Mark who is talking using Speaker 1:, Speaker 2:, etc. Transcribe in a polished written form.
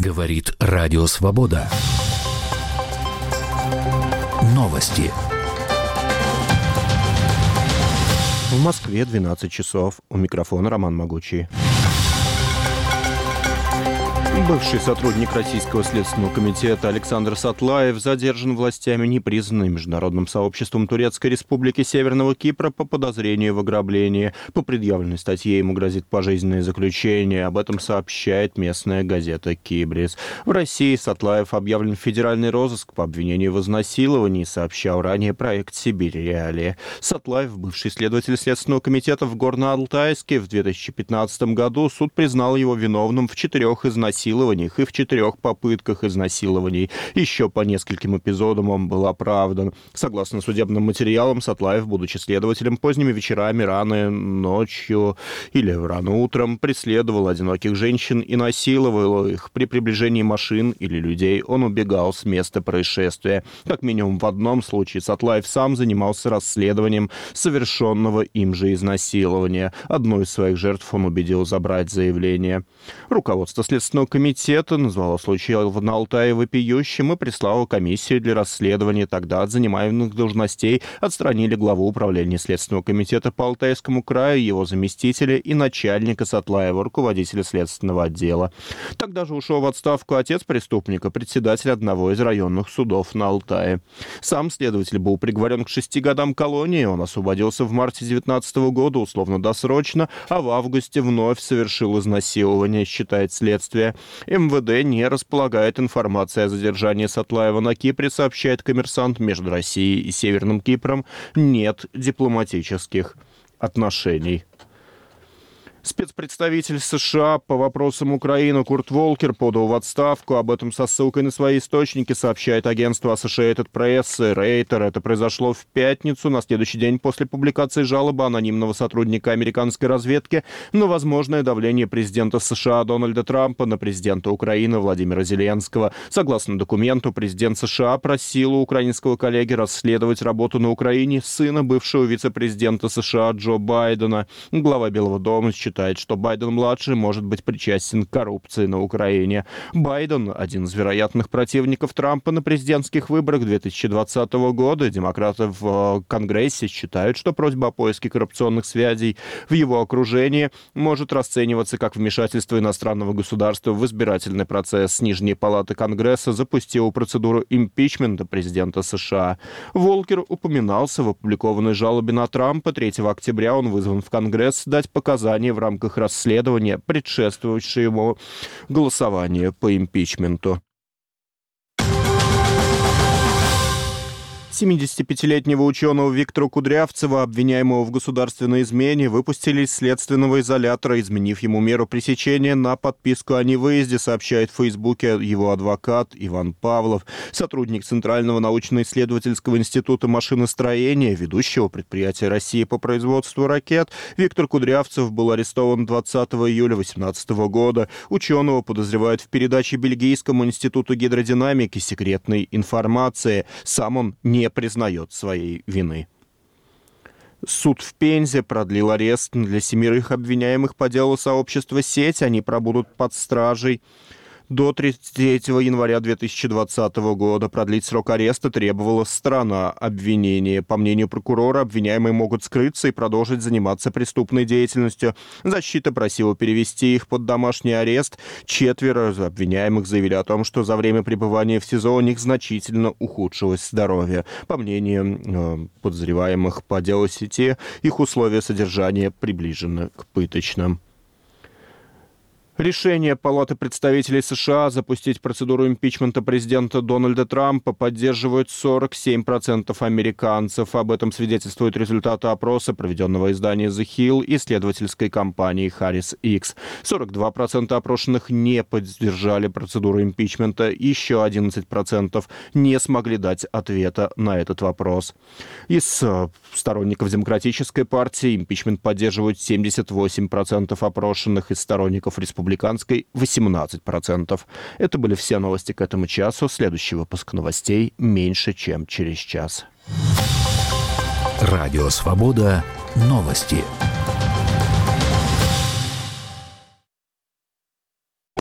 Speaker 1: Говорит Радио Свобода. Новости.
Speaker 2: В Москве 12 часов. У микрофона Роман Могучий. Бывший сотрудник Российского следственного комитета Александр Сатлаев задержан властями непризнанной международным сообществом Турецкой Республики Северного Кипра по подозрению в ограблении. По предъявленной статье ему грозит пожизненное заключение. Об этом сообщает местная газета «Кибрис». В России Сатлаев объявлен в федеральный розыск по обвинению в изнасиловании, сообщал ранее проект «Сибирь Реалии». Сатлаев, бывший следователь Следственного комитета в Горно-Алтайске, в 2015 году суд признал его виновным в 4 изнасилованиях и в 4 попытках изнасилований. Еще по нескольким эпизодам он был оправдан. Согласно судебным материалам, Сатлаев, будучи следователем, поздними вечерами, рано ночью или рано утром преследовал одиноких женщин и насиловал их. При приближении машин или людей он убегал с места происшествия. Как минимум в одном случае Сатлаев сам занимался расследованием совершенного им же изнасилования. Одну из своих жертв он убедил забрать заявление. Руководство Следственного комитета назвало случай на Алтае вопиющим и прислало комиссию для расследования. Тогда от занимаемых должностей отстранили главу управления Следственного комитета по Алтайскому краю, его заместителя и начальника Сатлаева, руководителя следственного отдела. Тогда же ушел в отставку отец преступника, председатель одного из районных судов на Алтае. Сам следователь был приговорен к 6 годам колонии. Он освободился в марте 2019 года условно-досрочно, а в августе вновь совершил изнасилование, считает следствие. МВД не располагает информацией о задержании Сатлаева на Кипре, сообщает «Коммерсант». Между Россией и Северным Кипром нет дипломатических отношений. Спецпредставитель США по вопросам Украины Курт Волкер подал в отставку. Об этом со ссылкой на свои источники сообщает агентство Associated Press. Рейтер. Это произошло в пятницу, на следующий день после публикации жалобы анонимного сотрудника американской разведки на возможное давление президента США Дональда Трампа на президента Украины Владимира Зеленского. Согласно документу, президент США просил у украинского коллеги расследовать работу на Украине сына бывшего вице-президента США Джо Байдена. Глава Белого дома считает, что Байден-младший может быть причастен к коррупции на Украине. Байден – один из вероятных противников Трампа на президентских выборах 2020 года. Демократы в Конгрессе считают, что просьба о поиске коррупционных связей в его окружении может расцениваться как вмешательство иностранного государства в избирательный процесс. Нижняя палата Конгресса запустила процедуру импичмента президента США. Волкер упоминался в опубликованной жалобе на Трампа. 3 октября он вызван в Конгресс дать показания в рамках расследования, предшествующего голосованию по импичменту. 75-летнего ученого Виктора Кудрявцева, обвиняемого в государственной измене, выпустили из следственного изолятора, изменив ему меру пресечения на подписку о невыезде, сообщает в Фейсбуке его адвокат Иван Павлов. Сотрудник Центрального научно-исследовательского института машиностроения, ведущего предприятия России по производству ракет, Виктор Кудрявцев был арестован 20 июля 2018 года. Ученого подозревают в передаче Бельгийскому институту гидродинамики секретной информации. Сам он не признает своей вины. Суд в Пензе продлил арест для 7 обвиняемых по делу сообщества «Сеть». Они пробудут под стражей до 33 января 2020 года. Продлить срок ареста требовала сторона обвинения. По мнению прокурора, обвиняемые могут скрыться и продолжить заниматься преступной деятельностью. Защита просила перевести их под домашний арест. 4 обвиняемых заявили о том, что за время пребывания в СИЗО у них значительно ухудшилось здоровье. По мнению подозреваемых по делу сети, их условия содержания приближены к пыточным. Решение Палаты представителей США запустить процедуру импичмента президента Дональда Трампа поддерживают 47% американцев. Об этом свидетельствуют результаты опроса, проведенного изданием The Hill и исследовательской компанией Harris X. 42% опрошенных не поддержали процедуру импичмента, еще 11% не смогли дать ответа на этот вопрос. Из сторонников Демократической партии импичмент поддерживают 78% опрошенных, из сторонников Республиканской 18%. Это были все новости к этому часу. Следующий выпуск новостей меньше, чем через час.
Speaker 1: Радио Свобода. Новости.